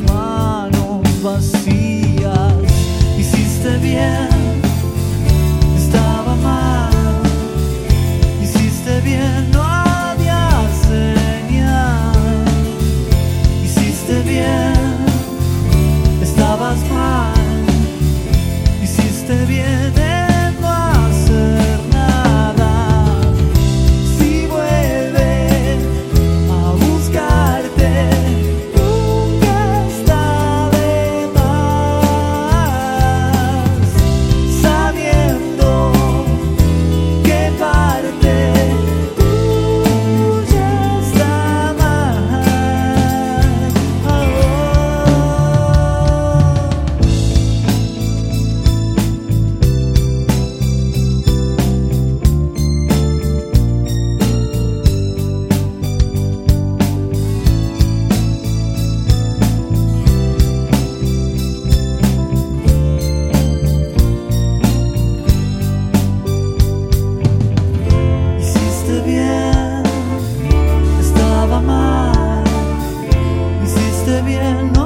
manos vacías. Hiciste bien, estaba mal. Hiciste bien, no había señal. Hiciste bien, estabas mal. Hiciste bien en no hacer nada. Si vuelve a buscarte, nunca está de más, sabiendo que parte tuya está mal. Hiciste bien, estaba mal. Hiciste bien, no